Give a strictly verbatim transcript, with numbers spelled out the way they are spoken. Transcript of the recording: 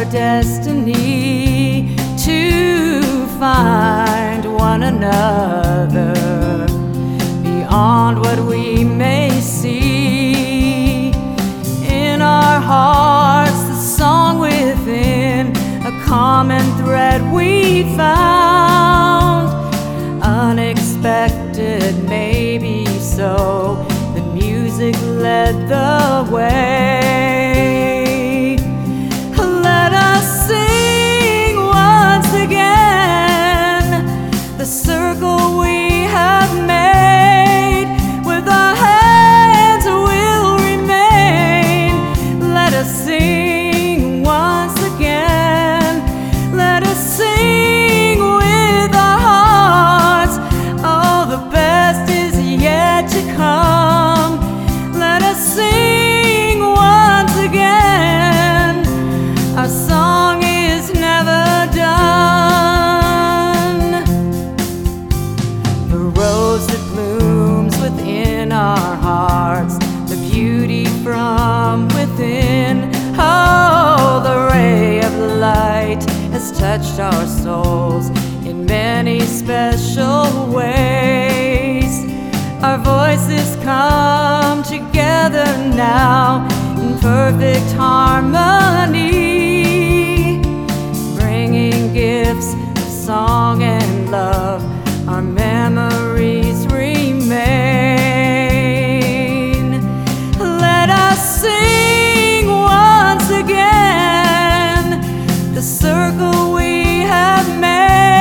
our destiny to find one another beyond what we may see. In our hearts, the song within, a common thread we found. Unexpected, maybe so, the music led the way. Let us sing once again the circle we have made. With our hands will remain. Let us sing once again. Let us sing with our hearts. Oh, the best is yet to come. Let us sing once again. Our song is never done. The rose that blooms within our hearts, the beauty from within. Oh, the ray of light has touched our souls in many special ways. Our voices come together now in perfect harmony, bringing gifts of song and love. Our memories remain. Let us sing once again the circle we have made.